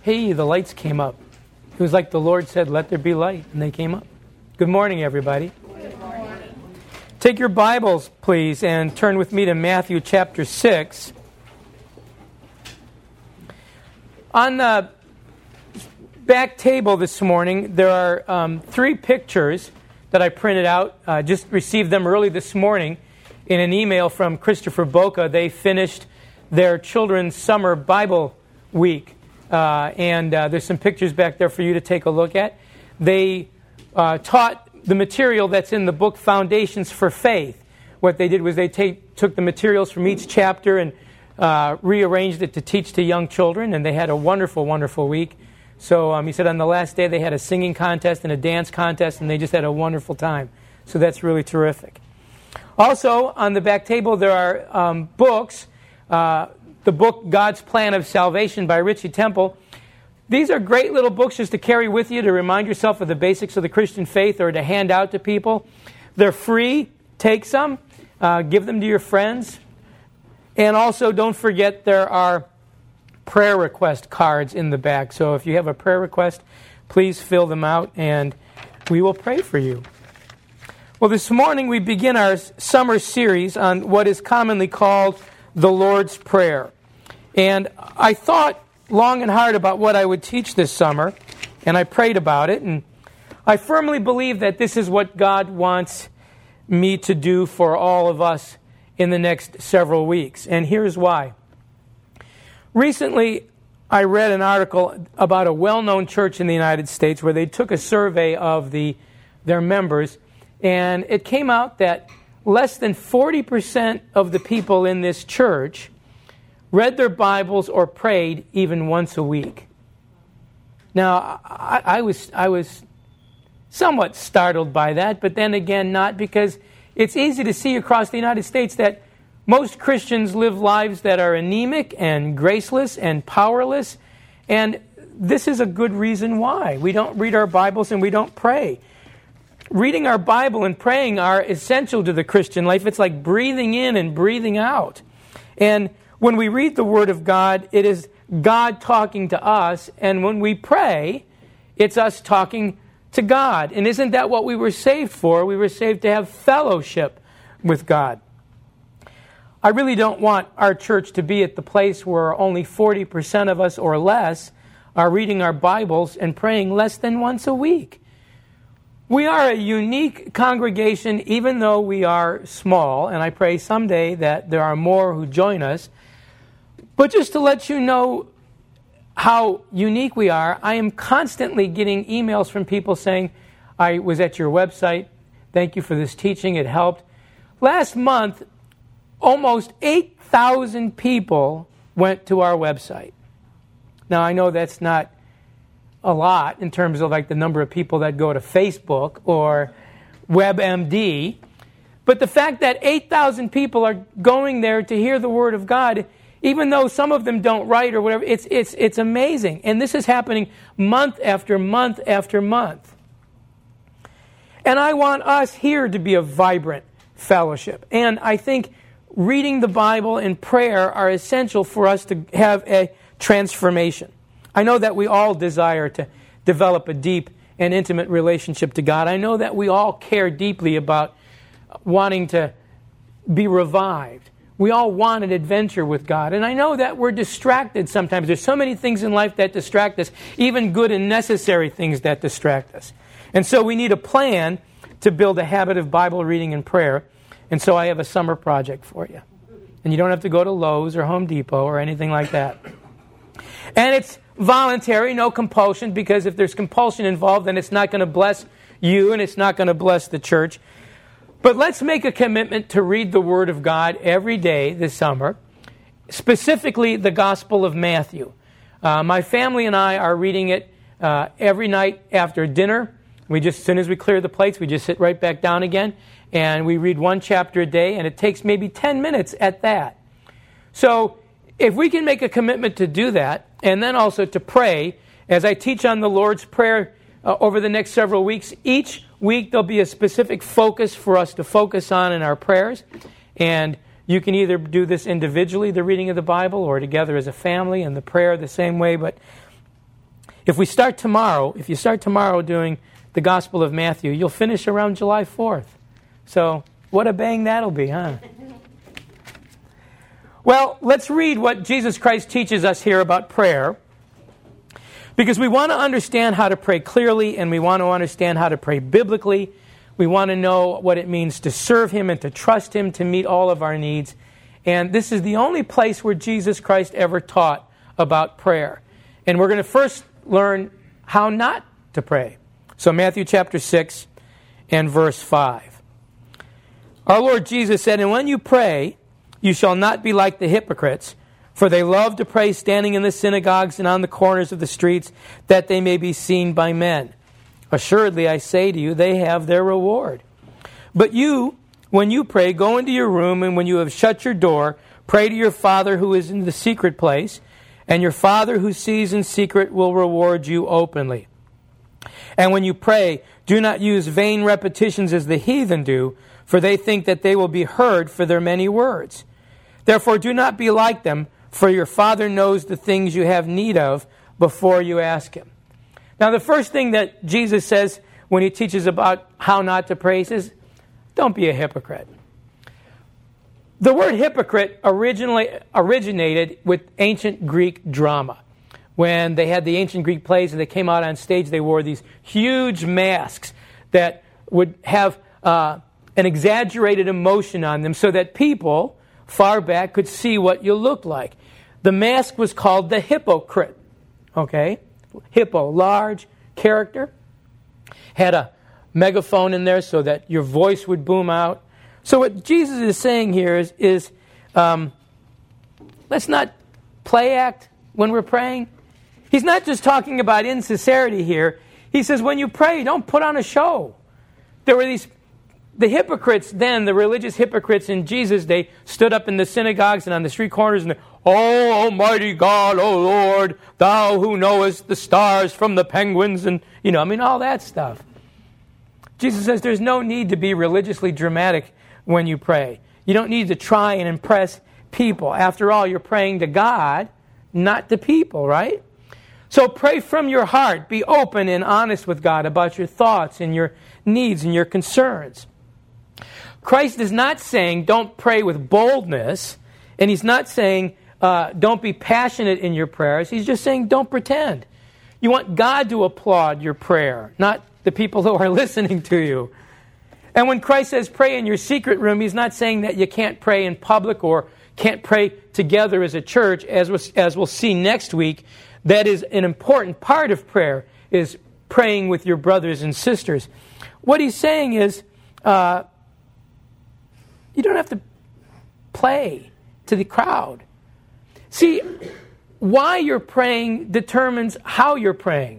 Hey, the lights came up. It was like the Lord said, let there be light, and they came up. Good morning, everybody. Good morning. Take your Bibles, please, and turn with me to Matthew chapter 6. On the back table this morning, there are 3 pictures that I printed out. Just received them early this morning in an email from Christopher Boca. They finished their children's summer Bible week. And there's some pictures back there for you to take a look at. They taught the material that's in the book Foundations for Faith. What they did was they took the materials from each chapter and rearranged it to teach to young children, and they had a wonderful, wonderful week. So he said on the last day they had a singing contest and a dance contest, and they just had a wonderful time. So that's really terrific. Also, on the back table there are books. The book God's Plan of Salvation by Richie Temple. These are great little books just to carry with you to remind yourself of the basics of the Christian faith or to hand out to people. They're free. Take some. Give them to your friends. And also, don't forget there are prayer request cards in the back. So if you have a prayer request, please fill them out and we will pray for you. Well, this morning we begin our summer series on what is commonly called the Lord's Prayer. And I thought long and hard about what I would teach this summer, and I prayed about it, and I firmly believe that this is what God wants me to do for all of us in the next several weeks. And here's why. Recently, I read an article about a well-known church in the United States where they took a survey of their members, and it came out that less than 40% of the people in this church read their Bibles or prayed even once a week. Now, I was somewhat startled by that, but then again not, because it's easy to see across the United States that most Christians live lives that are anemic and graceless and powerless, and this is a good reason why. We don't read our Bibles and we don't pray. Reading our Bible and praying are essential to the Christian life. It's like breathing in and breathing out. And when we read the Word of God, it is God talking to us. And when we pray, it's us talking to God. And isn't that what we were saved for? We were saved to have fellowship with God. I really don't want our church to be at the place where only 40% of us or less are reading our Bibles and praying less than once a week. We are a unique congregation, even though we are small, and I pray someday that there are more who join us. But just to let you know how unique we are, I am constantly getting emails from people saying, I was at your website, thank you for this teaching, it helped. Last month, almost 8,000 people went to our website. Now, I know that's not a lot in terms of like the number of people that go to Facebook or WebMD. But the fact that 8,000 people are going there to hear the Word of God, even though some of them don't write or whatever, it's amazing. And this is happening month after month after month. And I want us here to be a vibrant fellowship. And I think reading the Bible and prayer are essential for us to have a transformation. I know that we all desire to develop a deep and intimate relationship to God. I know that we all care deeply about wanting to be revived. We all want an adventure with God. And I know that we're distracted sometimes. There's so many things in life that distract us, even good and necessary things that distract us. And so we need a plan to build a habit of Bible reading and prayer. And so I have a summer project for you. And you don't have to go to Lowe's or Home Depot or anything like that. And it's voluntary, no compulsion, because if there's compulsion involved, then it's not going to bless you and it's not going to bless the church. But let's make a commitment to read the Word of God every day this summer, specifically the Gospel of Matthew. My family and I are reading it every night after dinner. As soon as we clear the plates, we just sit right back down again, and we read one chapter a day, and it takes maybe 10 minutes at that. So if we can make a commitment to do that, and then also to pray, as I teach on the Lord's Prayer over the next several weeks, each week there'll be a specific focus for us to focus on in our prayers. And you can either do this individually, the reading of the Bible, or together as a family, and the prayer the same way. But If you start tomorrow doing the Gospel of Matthew, you'll finish around July 4th. So what a bang that'll be, huh? Well, let's read what Jesus Christ teaches us here about prayer, because we want to understand how to pray clearly, and we want to understand how to pray biblically. We want to know what it means to serve Him and to trust Him to meet all of our needs. And this is the only place where Jesus Christ ever taught about prayer. And we're going to first learn how not to pray. So Matthew chapter 6 and verse 5. Our Lord Jesus said, "And when you pray, you shall not be like the hypocrites, for they love to pray standing in the synagogues and on the corners of the streets, that they may be seen by men. Assuredly, I say to you, they have their reward. But you, when you pray, go into your room, and when you have shut your door, pray to your Father who is in the secret place, and your Father who sees in secret will reward you openly. And when you pray, do not use vain repetitions as the heathen do, for they think that they will be heard for their many words. Therefore, do not be like them, for your Father knows the things you have need of before you ask Him." Now, the first thing that Jesus says when He teaches about how not to pray, He says, don't be a hypocrite. The word hypocrite originally originated with ancient Greek drama. When they had the ancient Greek plays and they came out on stage, they wore these huge masks that would have an exaggerated emotion on them so that people far back could see what you looked like. The mask was called the hypocrite. Okay? Hippo, large character. Had a megaphone in there so that your voice would boom out. So what Jesus is saying here is let's not play act when we're praying. He's not just talking about insincerity here. He says when you pray, don't put on a show. There were the hypocrites then, the religious hypocrites in Jesus' day, stood up in the synagogues and on the street corners and, "Oh, Almighty God, oh Lord, Thou who knowest the stars from the penguins," and, all that stuff. Jesus says there's no need to be religiously dramatic when you pray. You don't need to try and impress people. After all, you're praying to God, not to people, right? So pray from your heart. Be open and honest with God about your thoughts and your needs and your concerns. Christ is not saying don't pray with boldness, and He's not saying don't be passionate in your prayers. He's just saying don't pretend. You want God to applaud your prayer, not the people who are listening to you. And when Christ says pray in your secret room, He's not saying that you can't pray in public or can't pray together as a church. As we'll see next week, that is an important part of prayer, is praying with your brothers and sisters. What He's saying is you don't have to play to the crowd. See, why you're praying determines how you're praying.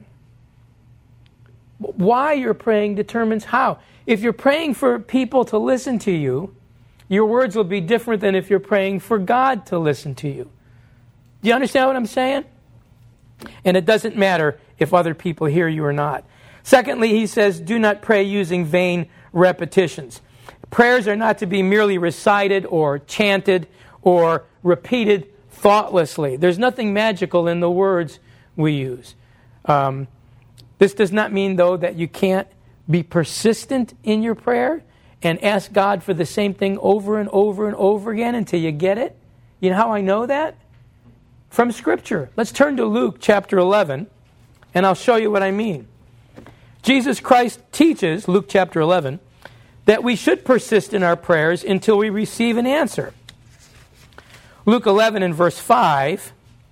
Why you're praying determines how. If you're praying for people to listen to you, your words will be different than if you're praying for God to listen to you. Do you understand what I'm saying? And it doesn't matter if other people hear you or not. Secondly, he says, do not pray using vain repetitions. Prayers are not to be merely recited or chanted or repeated thoughtlessly. There's nothing magical in the words we use. This does not mean, though, that you can't be persistent in your prayer and ask God for the same thing over and over and over again until you get it. You know how I know that? From Scripture. Let's turn to Luke chapter 11, and I'll show you what I mean. Jesus Christ teaches, Luke chapter 11, that we should persist in our prayers until we receive an answer. Luke 11 and verse 5.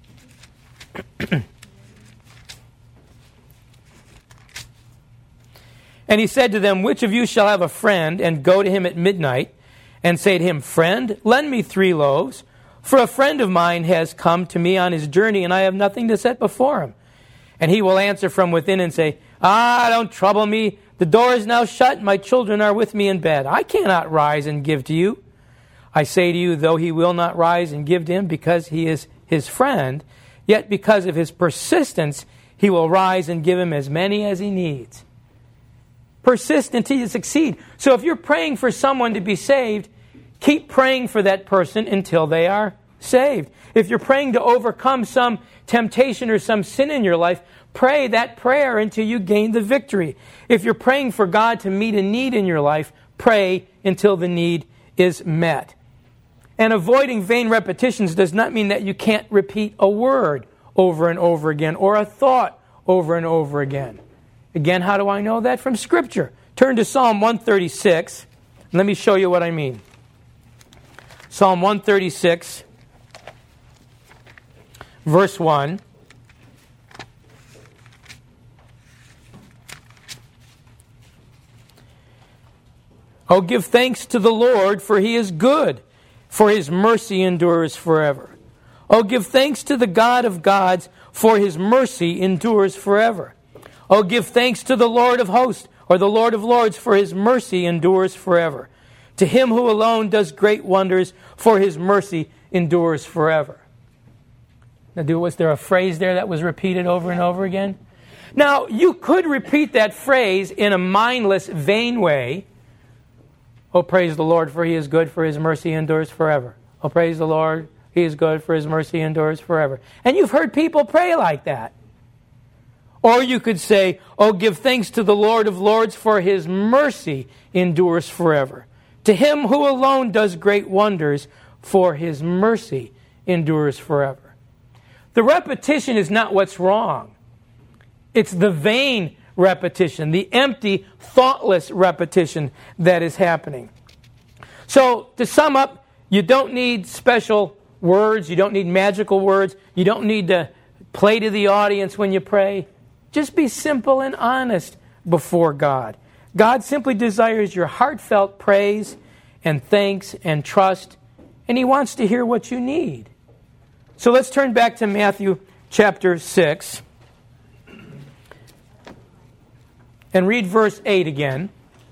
And he said to them, which of you shall have a friend and go to him at midnight and say to him, friend, lend me 3 loaves, for a friend of mine has come to me on his journey, and I have nothing to set before him. And he will answer from within and say, don't trouble me. The door is now shut, and my children are with me in bed. I cannot rise and give to you. I say to you, though he will not rise and give to him because he is his friend, yet because of his persistence, he will rise and give him as many as he needs. Persist until you succeed. So if you're praying for someone to be saved, keep praying for that person until they are saved. If you're praying to overcome some temptation or some sin in your life, pray that prayer until you gain the victory. If you're praying for God to meet a need in your life, pray until the need is met. And avoiding vain repetitions does not mean that you can't repeat a word over and over again or a thought over and over again. Again, how do I know that? From Scripture. Turn to Psalm 136. And let me show you what I mean. Psalm 136, verse 1. Oh, give thanks to the Lord, for He is good, for His mercy endures forever. Oh, give thanks to the God of gods, for His mercy endures forever. Oh, give thanks to the Lord of hosts, or the Lord of lords, for His mercy endures forever. To Him who alone does great wonders, for His mercy endures forever. Now, was there a phrase there that was repeated over and over again? Now, you could repeat that phrase in a mindless, vain way. Oh, praise the Lord, for He is good, for His mercy endures forever. Oh, praise the Lord, He is good, for His mercy endures forever. And you've heard people pray like that. Or you could say, oh, give thanks to the Lord of lords, for His mercy endures forever. To Him who alone does great wonders, for His mercy endures forever. The repetition is not what's wrong. It's the vain repetition, the empty, thoughtless repetition that is happening. So, to sum up, you don't need special words, you don't need magical words, you don't need to play to the audience when you pray. Just be simple and honest before God. God simply desires your heartfelt praise and thanks and trust, and He wants to hear what you need. So let's turn back to Matthew chapter 6 and read verse 8 again.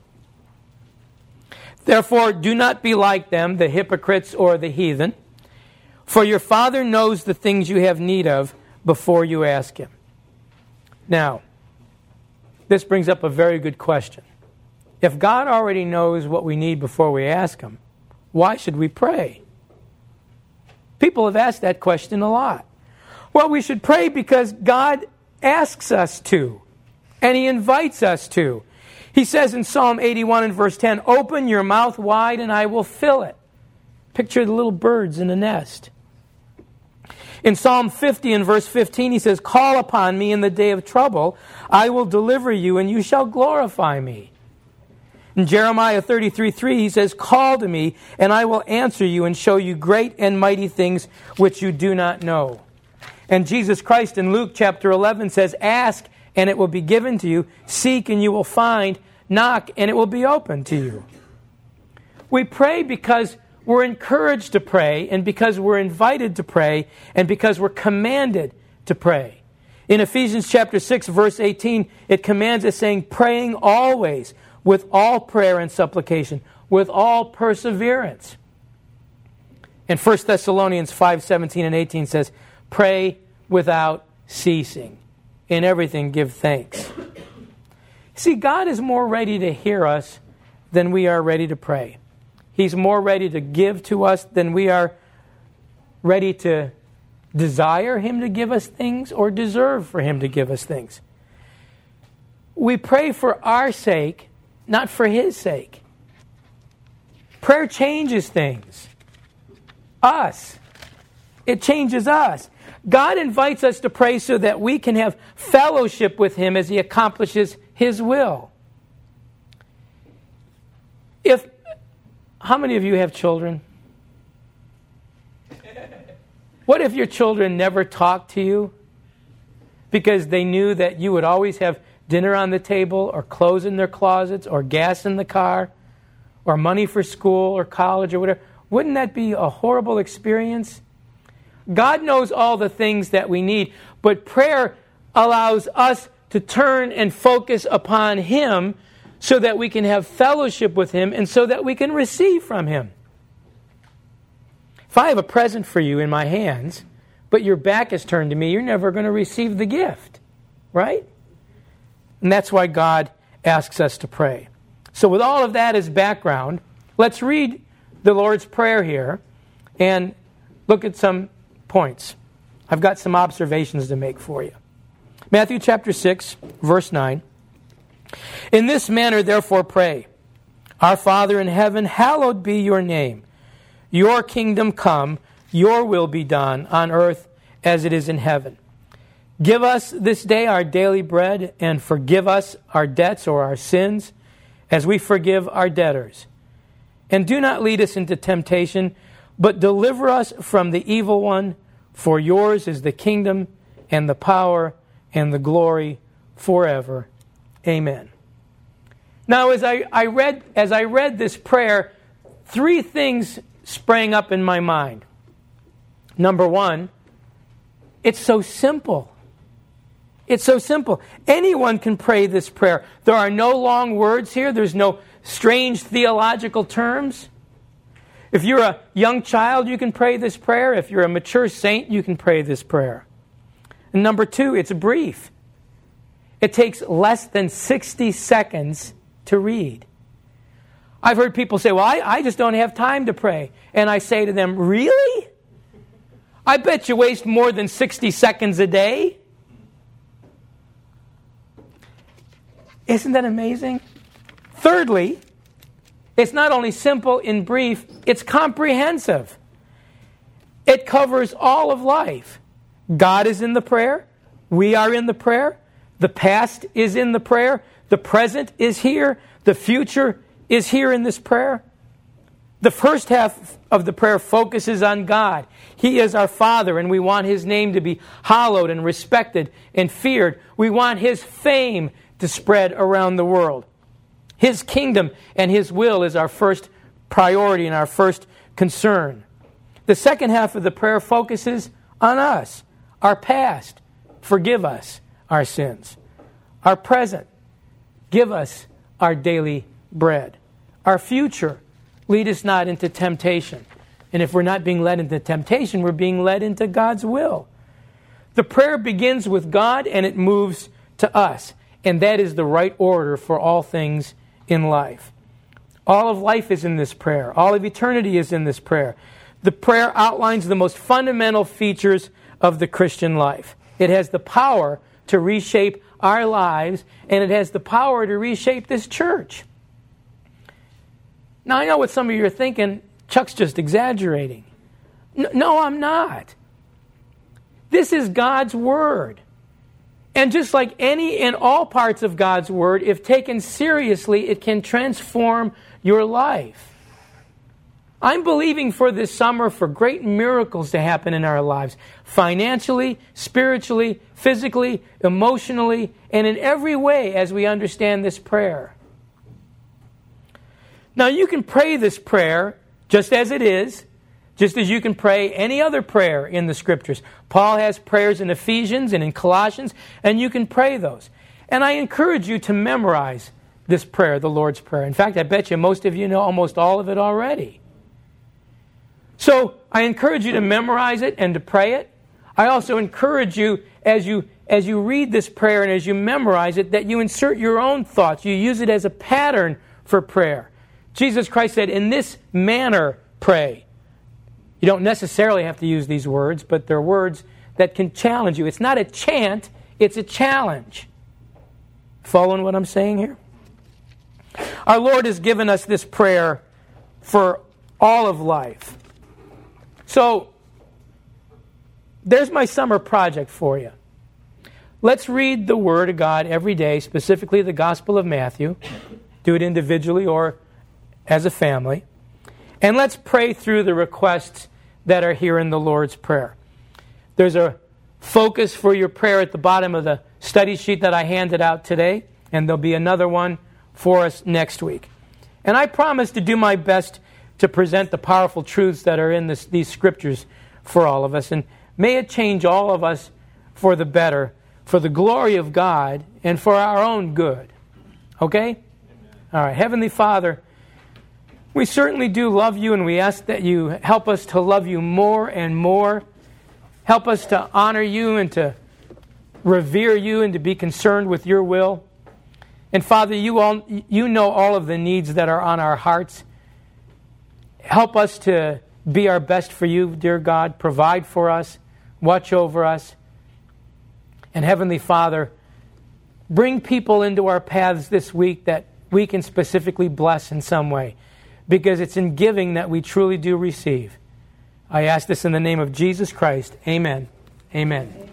Therefore, do not be like them, the hypocrites or the heathen, for your Father knows the things you have need of before you ask Him. Now, this brings up a very good question. If God already knows what we need before we ask Him, why should we pray? People have asked that question a lot. Well, we should pray because God asks us to, and He invites us to. He says in Psalm 81 and verse 10, open your mouth wide and I will fill it. Picture the little birds in a nest. In Psalm 50 and verse 15, He says, call upon me in the day of trouble. I will deliver you and you shall glorify me. In Jeremiah 33:3, He says, call to me and I will answer you and show you great and mighty things which you do not know. And Jesus Christ in Luke chapter 11 says, ask and it will be given to you. Seek and you will find. Knock and it will be opened to you. We pray because we're encouraged to pray, and because we're invited to pray, and because we're commanded to pray. In Ephesians chapter 6, verse 18, it commands us saying, praying always, with all prayer and supplication, with all perseverance. And 1 Thessalonians 5, 17 and 18 says, pray without ceasing. In everything give thanks. See, God is more ready to hear us than we are ready to pray. He's more ready to give to us than we are ready to desire Him to give us things or deserve for Him to give us things. We pray for our sake, not for His sake. Prayer changes things. Us. It changes us. God invites us to pray so that we can have fellowship with Him as He accomplishes His will. How many of you have children? What if your children never talked to you because they knew that you would always have dinner on the table or clothes in their closets or gas in the car or money for school or college or whatever? Wouldn't that be a horrible experience? God knows all the things that we need, but prayer allows us to turn and focus upon Him so that we can have fellowship with Him and so that we can receive from Him. If I have a present for you in my hands, but your back is turned to me, you're never going to receive the gift, right? And that's why God asks us to pray. So with all of that as background, let's read the Lord's Prayer here. And look at some points. I've got some observations to make for you. Matthew chapter 6, verse 9. In this manner, therefore, pray. Our Father in heaven, hallowed be your name. Your kingdom come, your will be done on earth as it is in heaven. Give us this day our daily bread, and forgive us our debts or our sins, as we forgive our debtors. And do not lead us into temptation, but deliver us from the evil one. For yours is the kingdom and the power and the glory forever. Amen. Now, as I read this prayer, three things sprang up in my mind. Number one, it's so simple. It's so simple. Anyone can pray this prayer. There are no long words here. There's no strange theological terms. If you're a young child, you can pray this prayer. If you're a mature saint, you can pray this prayer. And number two, it's brief. It takes less than 60 seconds to read. I've heard people say, well, I just don't have time to pray. And I say to them, really? I bet you waste more than 60 seconds a day. Isn't that amazing? Thirdly, it's not only simple and brief, it's comprehensive. It covers all of life. God is in the prayer. We are in the prayer. The past is in the prayer. The present is here. The future is here in this prayer. The first half of the prayer focuses on God. He is our Father, and we want His name to be hallowed and respected and feared. We want His fame to spread around the world. His kingdom and His will is our first priority and our first concern. The second half of the prayer focuses on us, our past. Forgive us our sins. Our present. Give us our daily bread. Our future. Lead us not into temptation. And if we're not being led into temptation, we're being led into God's will. The prayer begins with God and it moves to us. And that is the right order for all things in life. All of life is in this prayer. All of eternity is in this prayer. The prayer outlines the most fundamental features of the Christian life. It has the power to reshape our lives, and it has the power to reshape this church. Now, I know what some of you are thinking. Chuck's just exaggerating. No, I'm not. This is God's Word. And just like any and all parts of God's Word, if taken seriously, it can transform your life. I'm believing for this summer for great miracles to happen in our lives. Financially, spiritually, physically, emotionally, and in every way as we understand this prayer. Now you can pray this prayer just as it is, just as you can pray any other prayer in the Scriptures. Paul has prayers in Ephesians and in Colossians, and you can pray those. And I encourage you to memorize this prayer, the Lord's Prayer. In fact, I bet you most of you know almost all of it already. So I encourage you to memorize it and to pray it. I also encourage you, as you read this prayer and as you memorize it, that you insert your own thoughts. You use it as a pattern for prayer. Jesus Christ said, in this manner pray. You don't necessarily have to use these words, but they're words that can challenge you. It's not a chant, it's a challenge. Following what I'm saying here? Our Lord has given us this prayer for all of life. So, there's my summer project for you. Let's read the Word of God every day, specifically the Gospel of Matthew. Do it individually or as a family. And let's pray through the requests that are here in the Lord's Prayer. There's a focus for your prayer at the bottom of the study sheet that I handed out today, and there'll be another one for us next week. And I promise to do my best to present the powerful truths that are in these Scriptures for all of us. And may it change all of us for the better, for the glory of God, and for our own good. Okay? Amen. All right. Heavenly Father, we certainly do love you, and we ask that you help us to love you more and more. Help us to honor you and to revere you and to be concerned with your will. And Father, you know all of the needs that are on our hearts. Help us to be our best for you, dear God. Provide for us. Watch over us. And Heavenly Father, bring people into our paths this week that we can specifically bless in some way, because it's in giving that we truly do receive. I ask this in the name of Jesus Christ. Amen. Amen.